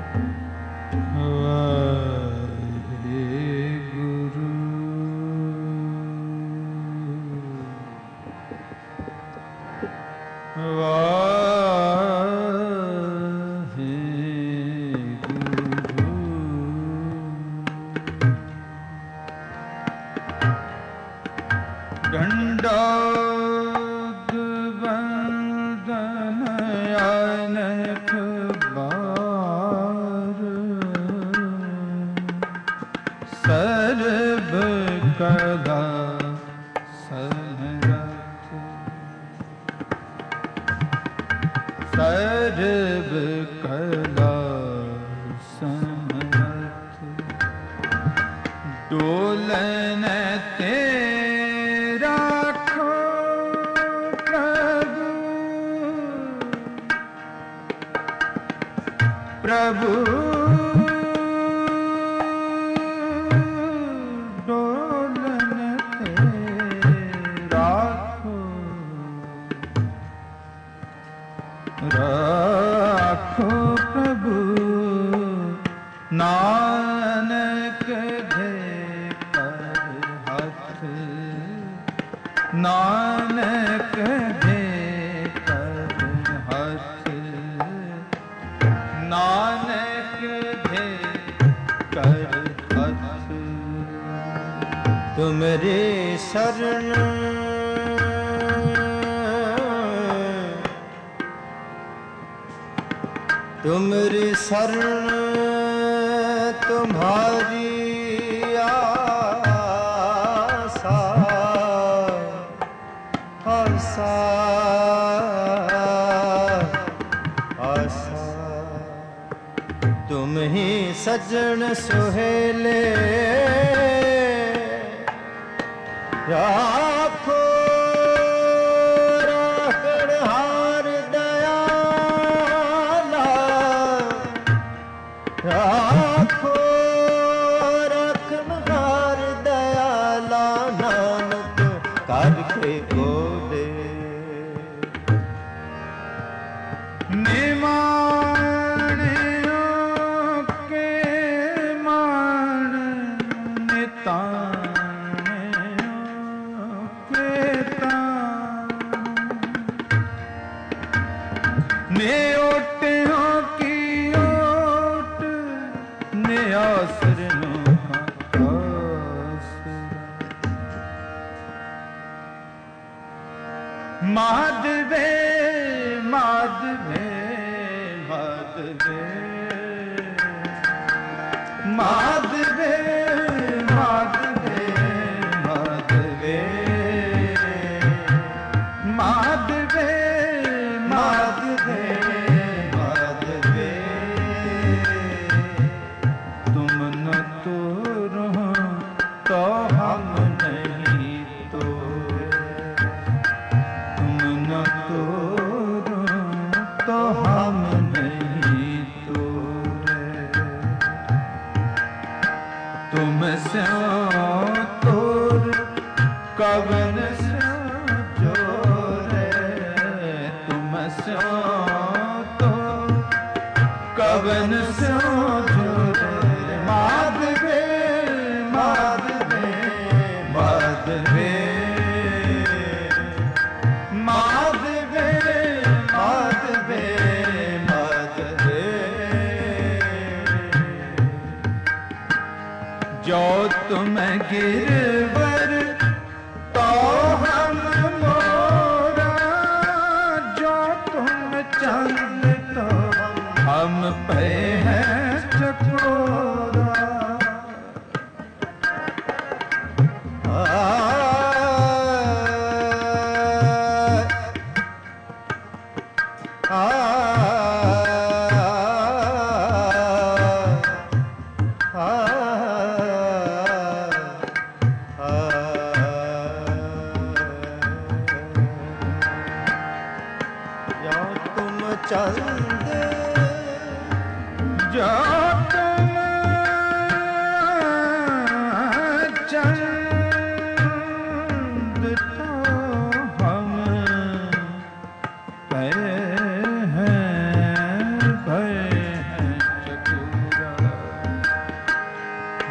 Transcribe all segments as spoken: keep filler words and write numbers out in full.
चतुर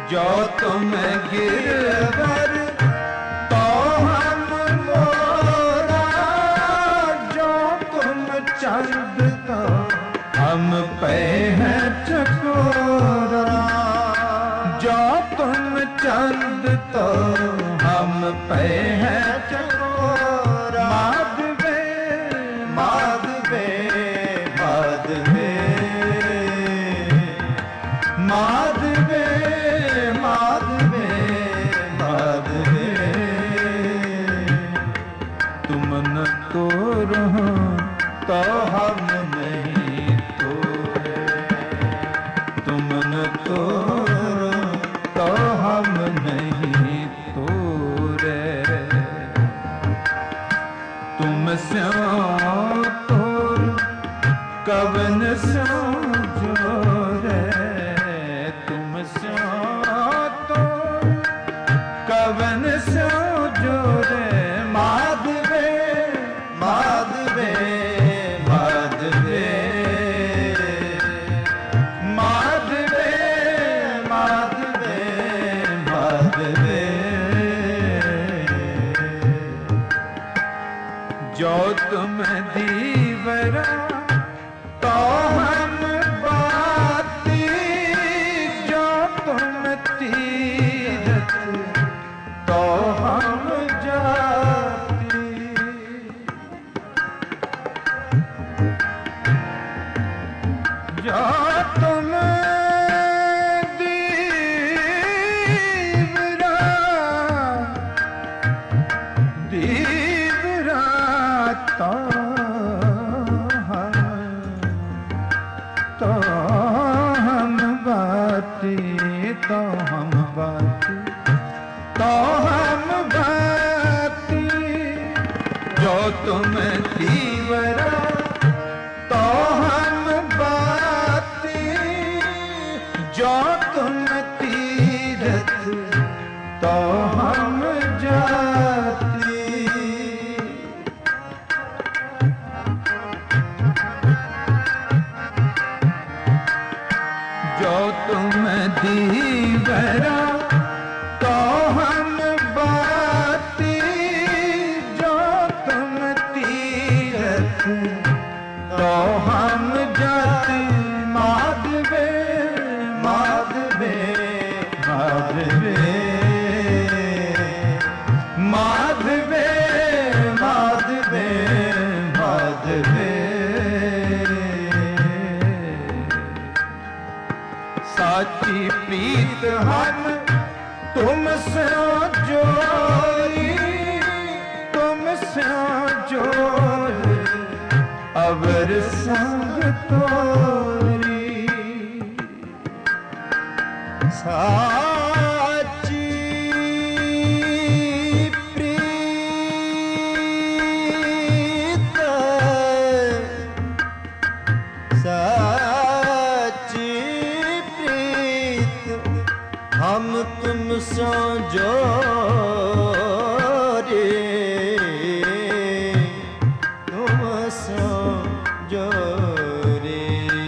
जो तुम गिरवर तो हम मोरा, जो तुम चंद तो हम पे हैं चकोरा, जो तुम चंद तो हम पे हैं चकोरा। माधवे माधवे माधवे माधवे माधवे माधवे, तुम न तो रहो तो हम नहीं तोरे, तुम न तो रहो तो हम नहीं तोरे। तुम स्यों तोर कवन स्यों जोरे, तुम स्यों तोर कवन स्यों जोरे। माधवे माधवे माधवे माधवे माधवे माधवे, जो तुम दीवरा तो हम बाती, जो तुम तीरथ तो हम जाती। जो तुम दीवरा दीवरा तो हम तो हम बाती, तो हम बाती तो हम बाती। जो तुम दीवरा तो हम बाती, जो तुम तीरथ तो हम जाती। जो तुम दीवरा तो हम बाती, जो तुम तीरथ तो हम जाती। माधवे माधवे माधवे माधवे माधवे माधवे, साची प्रीत हम तुमसे जोरी, तुमसे जोरी अवर संग तोरी। साची प्रीत साची प्रीत हम तुमसे जोरे, तुमसे जोरे।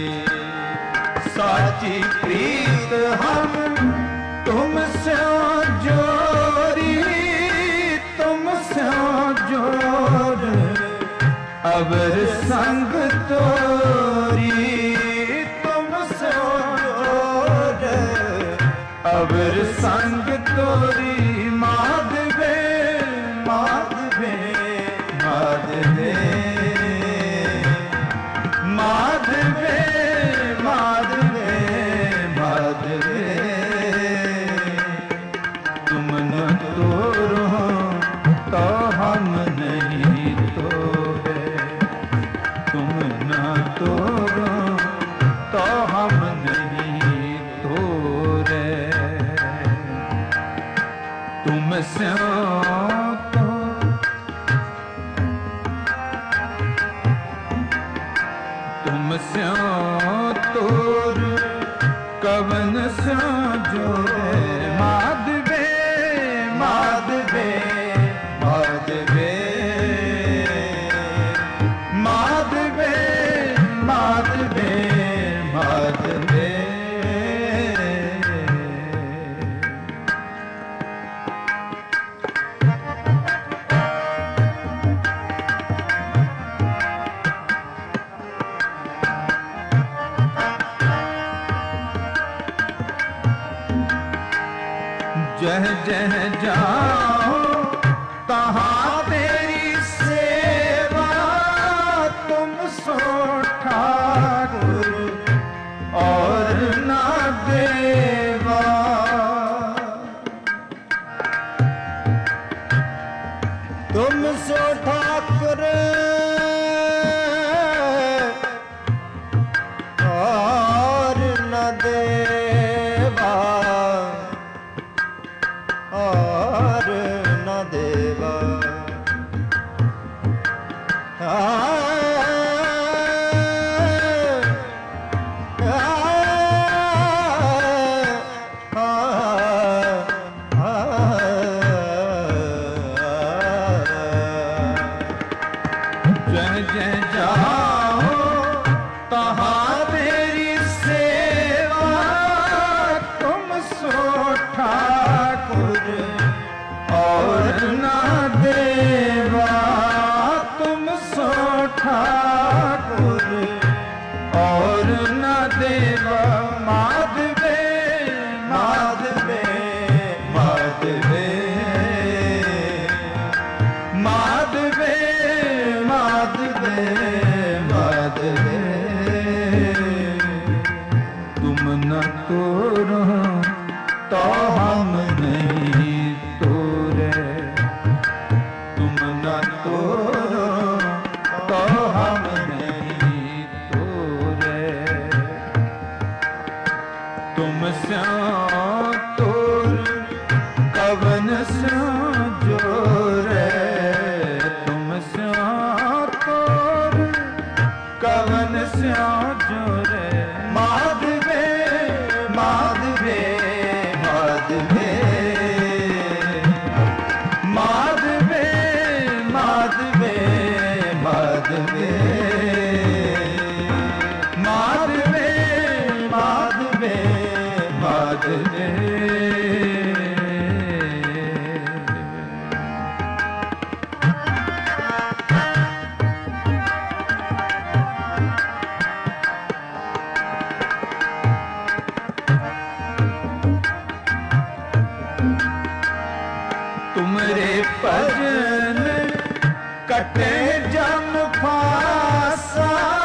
साची प्रीत हम तुमसे जोरी, तुमसे जोर अवर संग तोरी। तुमसे जोर अवर संग तोरी। माधवे माधवे माधवे माधवे माधवे माधवे, तुम न तो रहो तो हम नहीं तोरे, तुम न तो रहो तो हम नहीं तोरे। तुम स्यों तो तुम स्यों तोर कवन स्यों जोरे। माधवे माधवे माधवे माधवे माधवे माधवे, जह जह जाओ तहाँ तेरी सेवा, तुम सो ठाकुर और ना देवा। तुम सो ठाकुर और न देवा, और न देवा। जह जह जाओ तहाँ तेरी सेवा, तुम सो ठाकुर और ना देवा। तुम सो ठाकुर और ना देवा। माधवे माधवे माधवे माधवे माधवे माधवे। तुम न तोरो तो हम नहीं तोरे, तुम न तोरो तो हम नहीं तोरे। तुम स्यों तोर कवन स्यों जोरे, तुम स्यों तोर कवन स्यों जोरे। माधवे माधवे माधवे माधवे माधवे माधवे माधवे माधवे माधवे। तुमरे भजन कटे जम फासा,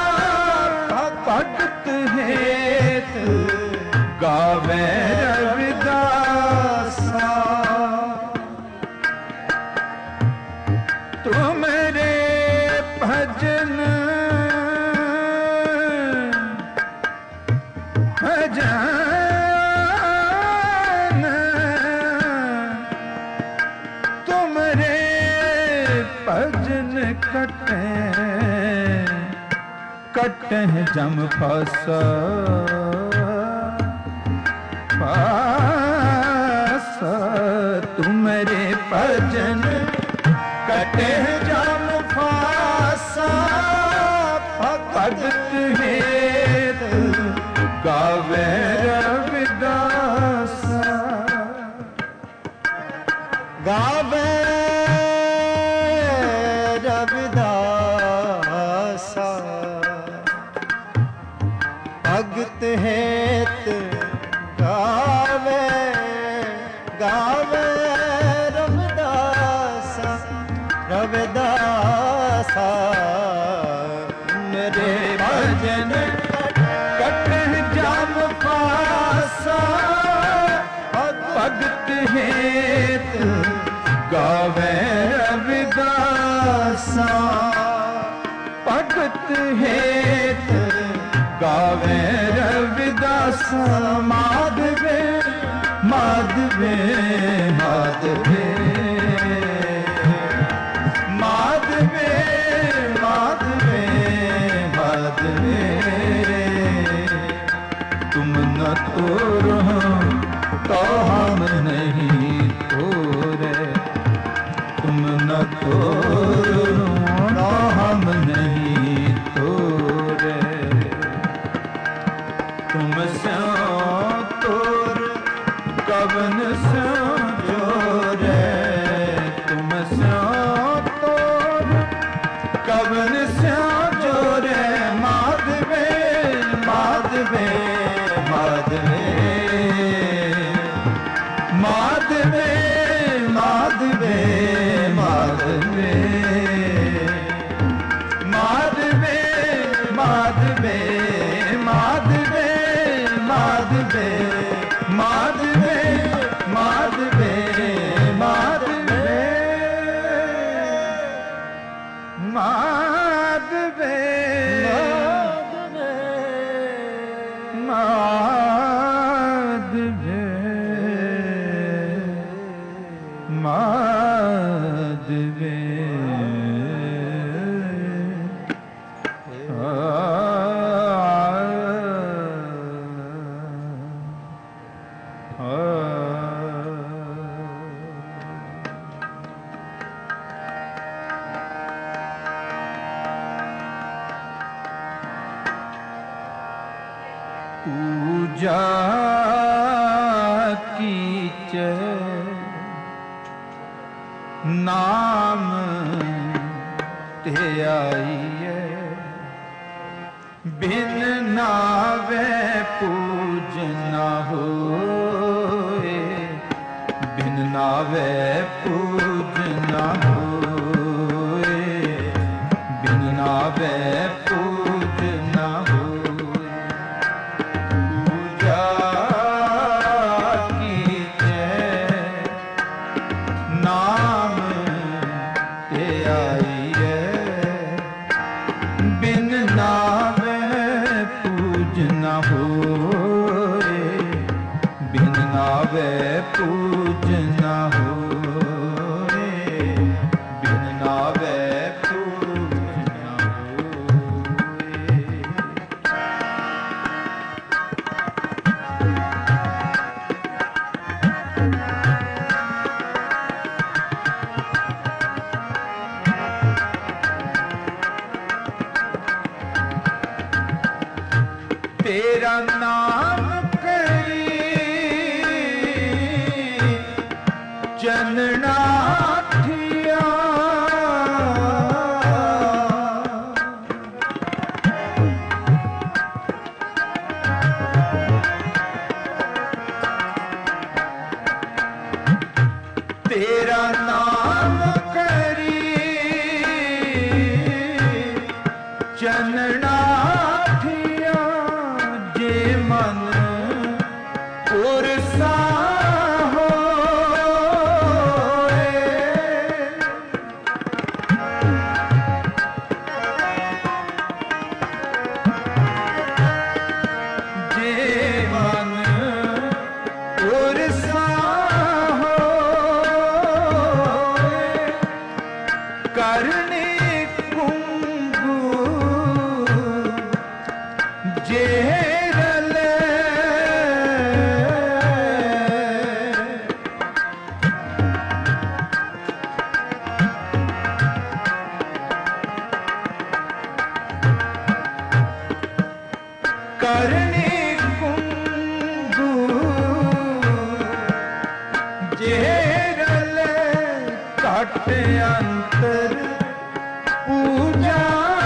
भगत हेत गावे रविदासा। तुमरे भजन भजन भजन कटे कटे जम फासा, फासा। तुमरे भजन कटे जम फासा, भगत हेत गावे रविदासा। गावे रविदासा, भगत हेत गावे गावे रविदासा, रविदासा। मेरे भजन कटे जम फासा, भगत हेत गावे रविदासा। भगत हेत गावे रविदासा। माधवे माधवे माधवे माधवे माधवे माधवे। तुम न तोरो तो हम नहीं तोरे, तुम न तोरो तो हम नहीं तोरे। तुम स्यों तोर कवन स्यों जोरे, तुम स्यों तोर कवन स्यों जोरे। माधवे माधवे माधवे माधवे माधवे माधवे पूजा कीचे नाम ते आइए बिन नावे पूजना होए बिन नावे पूजना होए बिन नावे पूजना होए नावे पूजना होए बिन नावे पूजना होए तेरा नाम चननाठिया तेरा नाम करी चननाठिया जे मन उरसा करने कुंगू जेरल करने कुंगू जेरल कट अंतर पूजा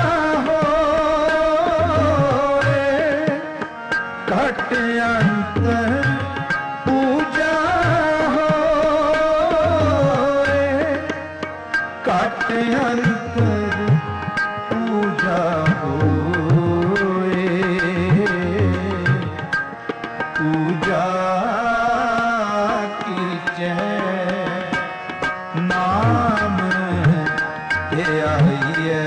होए घट अंतर पूजा होए घट अंतर पूजा होए पूजा कीचे नाम ते आइए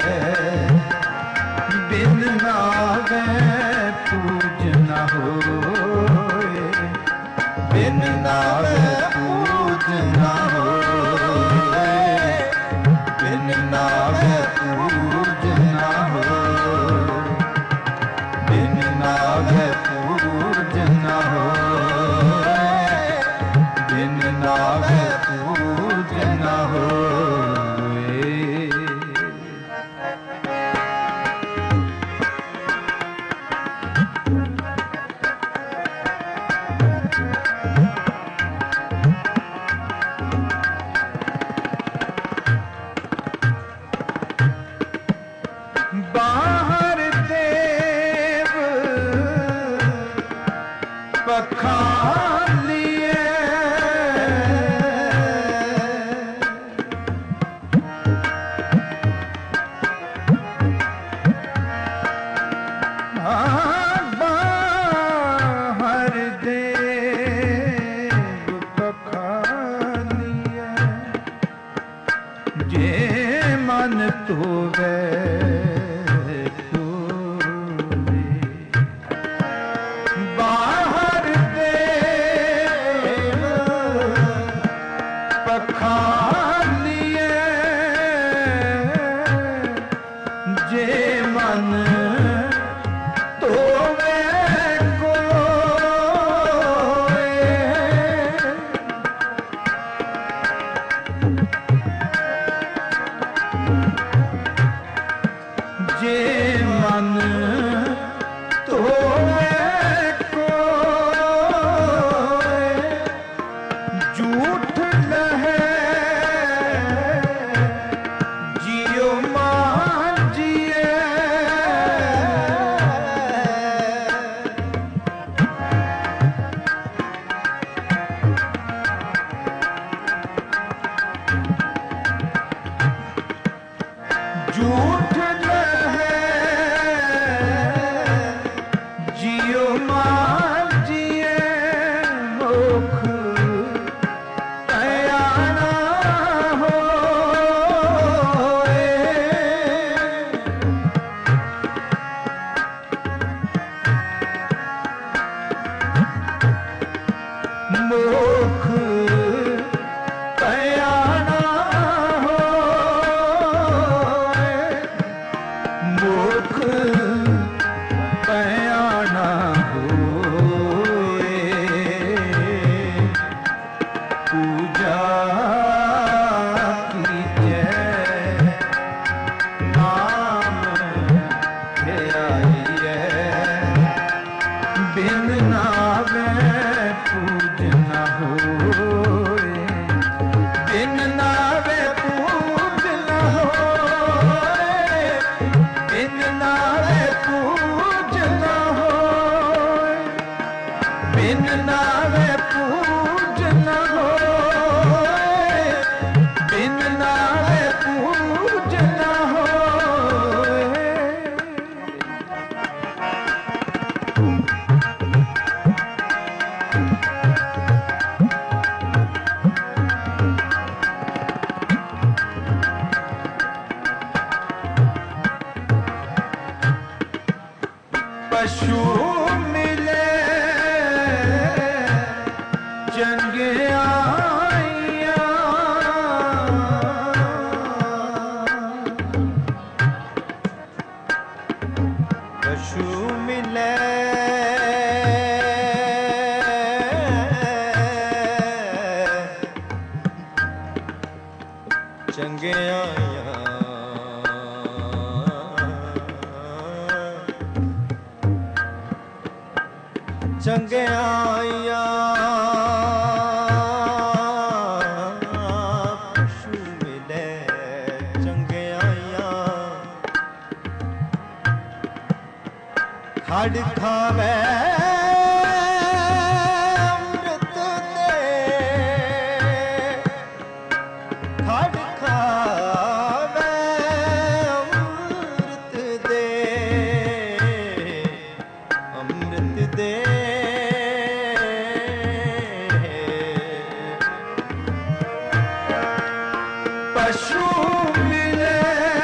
बिन नावे पूजना होए बिन नावे पूजना होए बिन नावे पूजना होए बिन नावे पूजना होए बिन नावे पूजना होए बाहर देव पखालिए बाहर देव पखालिए जे मन तोवे मुख पयाना होए, मुख पयाना होए, पूजा कीजे नाम ध्याइए, बिन नावे पूजना होए, बिन नावे पूजना होए, बिन नावे पूजना होए, बिन नावे पूजना होए, बिन नावे पूजना होए। पशु मिले चंगियाइयां, पशु मिले चंगियाइयां, चंगियाइयां पशु मिले चंगियाइयां, खड़ खावे अमृत दे, खड़ खावे अमृत दे, अमृत दे। पशु मिले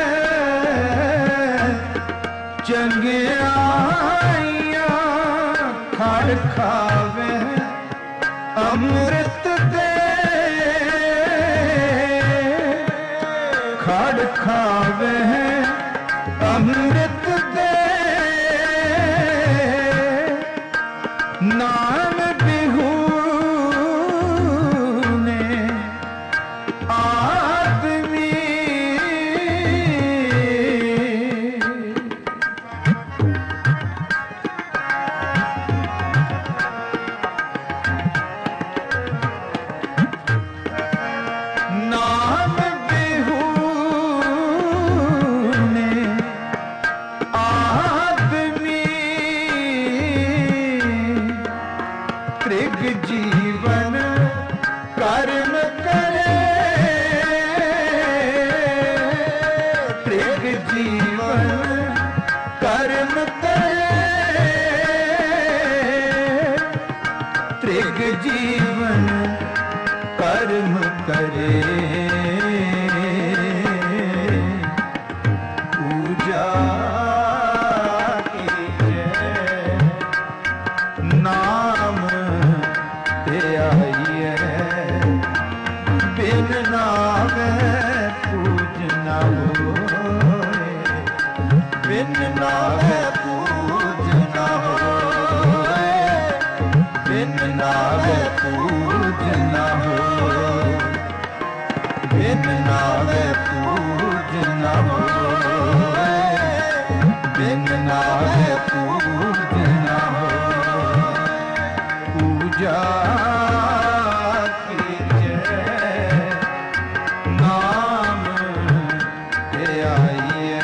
चंगियाइयां, खड़ खावे अमृत दे, खड़ खावे अमृत दे, नाम बिहू ने आदमी, नाम बिहू ने आदमी, त्रिग जीवन कर्म करे, त्रिग जीवन कर्म करे, त्रिग जीवन कर्म करे, पूजा कीजे नाम ध्याइए, बिन नावे पूजना होए, बिन नावे पूजना होए, बिन नावे पूजना होए, बिन नावे पूजना होए, बिन नावे पूजना होए, पूजा कीजे नाम ध्याइए,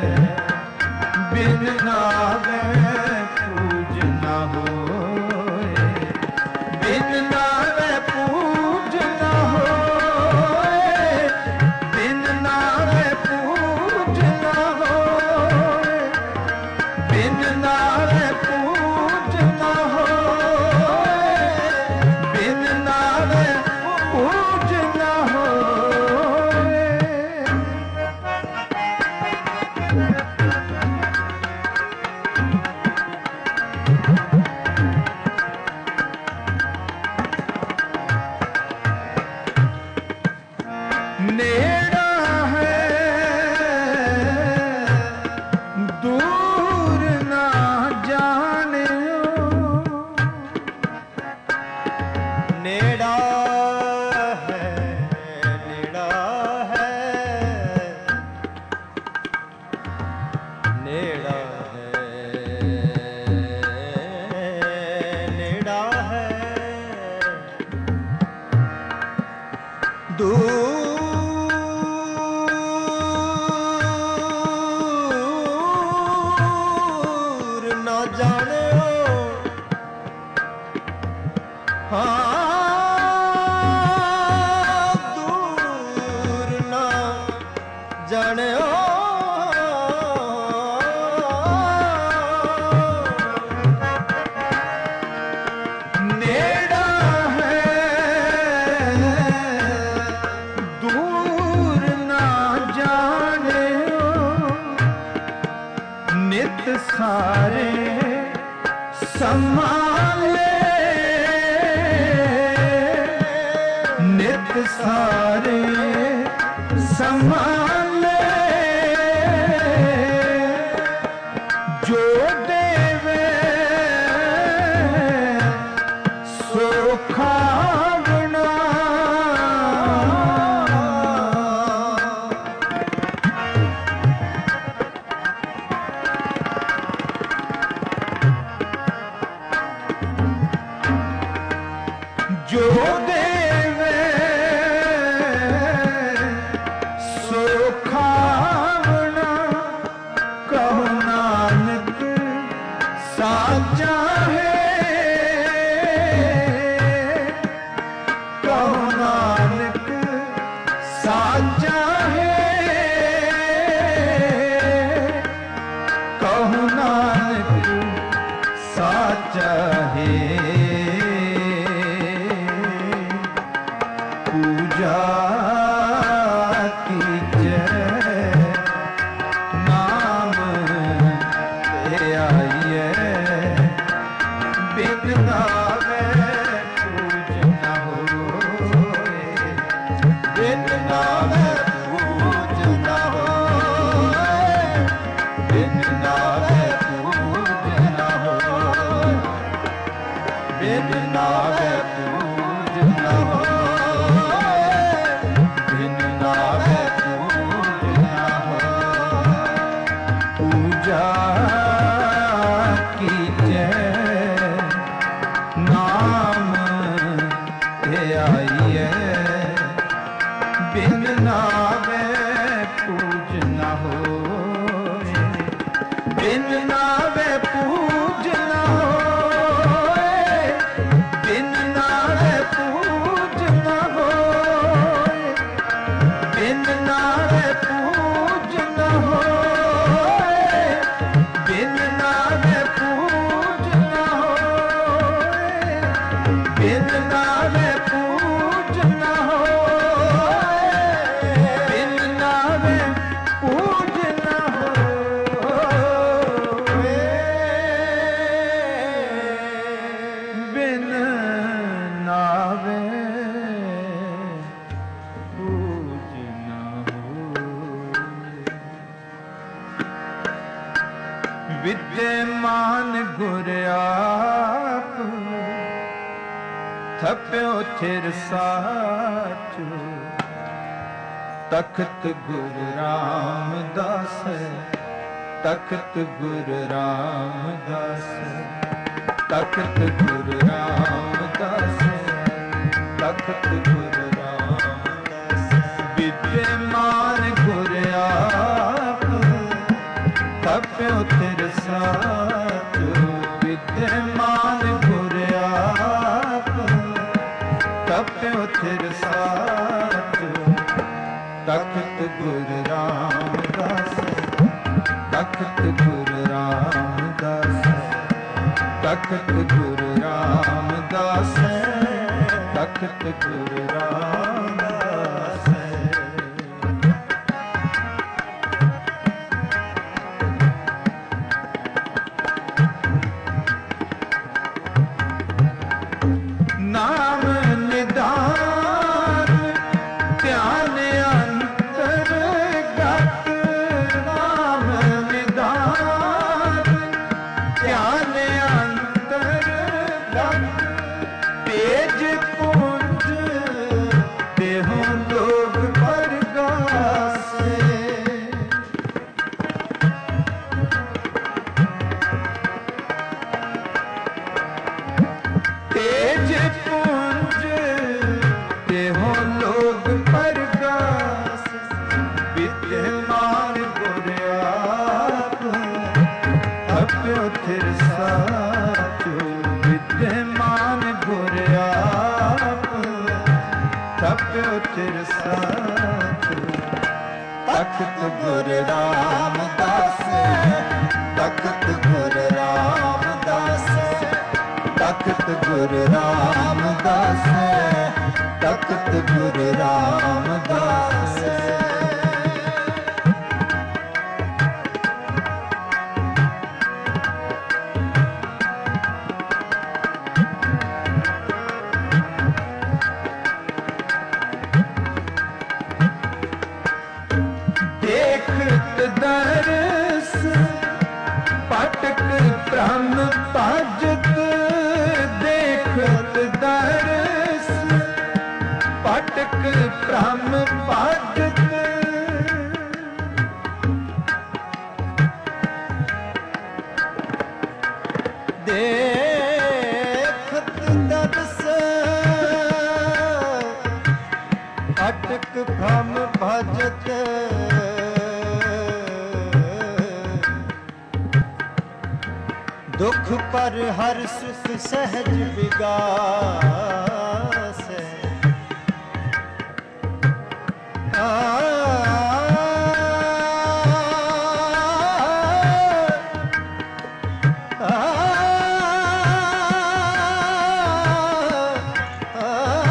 बिन नावे पूजना होए, बिन नावे पूजना होए, बिन नावे पूजना होए, बिन नावे पूजना होए, बिन नावे पूजना होए। दूर ना जाने हाँ दूर ना जाने नेड़ा है दूर ना जाने नित सारे संभाले नित सारे संभाले जो देवे सो खावना जो देवे सो खावना कहो नानक साचा है कहो नानक साचा है कहो नानक साचा है पूजा कीजे नाम ते आइए बिन नावे पूज न होए बिन नावे पूज न होए बिन नावे पूज न होए बिन नावे पूज न होए बिन नावे पूज न होए पूजा कीजे नाम ते आइए बिन नावे पूज न होए बिन नावे पूज न होए बिन नावे पूज न होए बिन नावे पूज न होए बिन नावे पूज न होए बिन नावे पूज न होए बिन नावे पूज न होए बिन नावे पूज न होए विद्यमान गुर आप थप्यो थिर साचो तख्त गुर रामदास तख्त गुर रामदास तख्त गुर रामदास तख्त गुर रामदास विद्यमान गुर आप थप्यो थिर साचो विद्यमान गुर आप थप्यो थिर साचो तख्त गुर रामदास तख्त गुर रामदास तख्त गुर रामदास तख्त गुर रामदास नाम निदान ध्यान अंतर्गत नाम निदान ध्यान अंतर्गत तेज पुंज देहों लोग परगासे तेज पुंज देहों लोग उतर साथ। तख्त गुर रामदास, तख्त गुर रामदास, तख्त गुर रामदास, तख्त गुर रामदास। दरस पटक ब्रह्म पाजत, देखत दरस पटक ब्रह्म पाजत। देखत दरस पटक ब्रह्म भजत। दुख पर हर सुख सहज विगास। आ, आ, आ,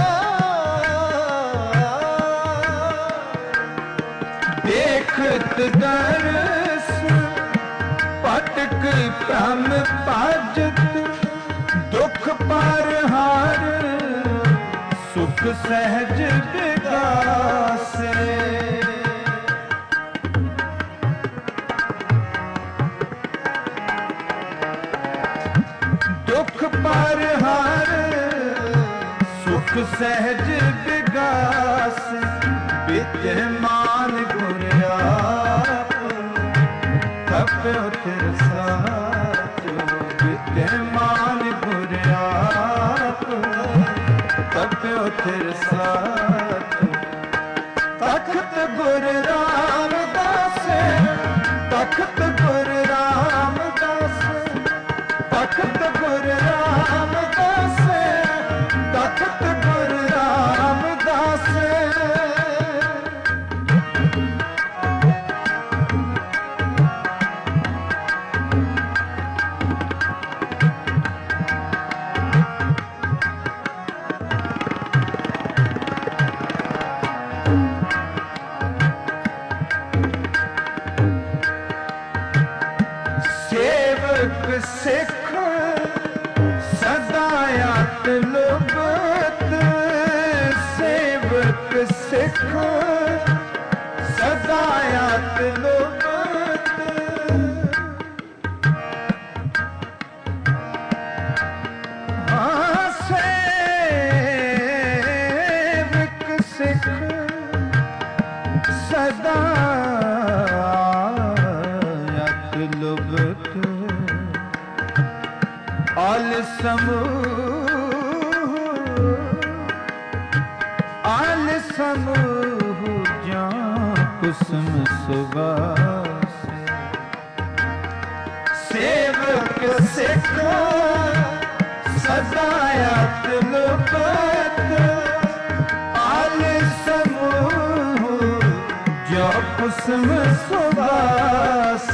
देखत दरस पटक ब्रह्म पाजत। दुख पर हार सुख सहज विगासे। दुख पर हार सुख सहज विगास। विद्यमान गुर आप तप उतर साथ। विद्यमान गुर आप तप उतर साथ। तख्त गुर रामदास, तख्त गुर रामदास, तख्त गुर रामदास, तख्त गुर रामदास। सिख सदायत लुबत। सेवक सिख सदायत लुबत। हाँ सेवक सिख सदायत लुबत। आल समूह आल समूह जां कुसुम सुबास। सेवक सिख सदायत लुबत। आल समूह जां कुसुम सुबास।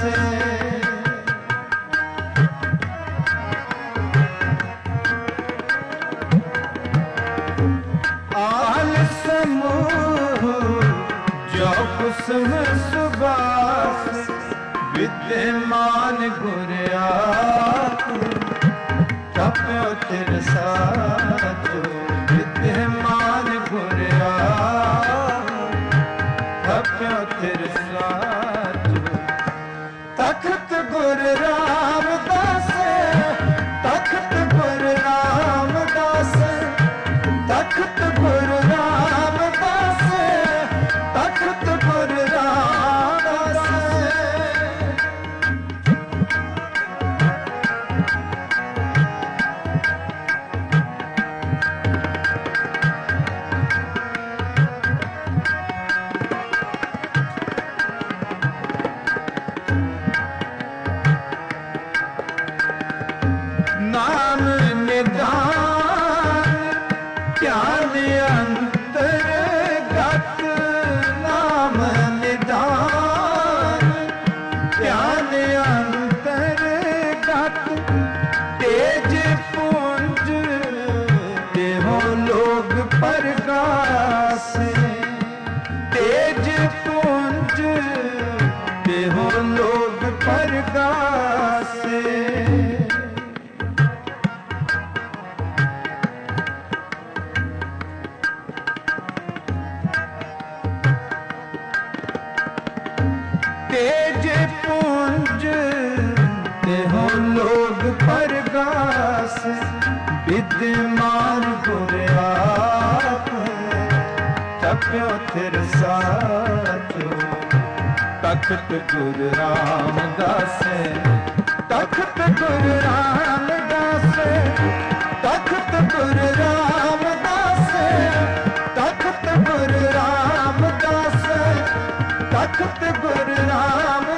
जो कुसुम सुबास। विद्यमान गुर आप तप उतर साथ। विद्यमान गुर आप तप उतर साथ। तख्त गुर रामदास, तख्त गुर रामदास, तख्त गुर रामदास, तख्त गुर रामदास। नाम निधान ज्ञान अंतर विद्यमान गुर आप तप्यो तिर साचो तख्त गुरु रामदास तख्त गुरु रामदास तख्त गुरु रामदास तख्त गुरु रामदास तख्त गुरु राम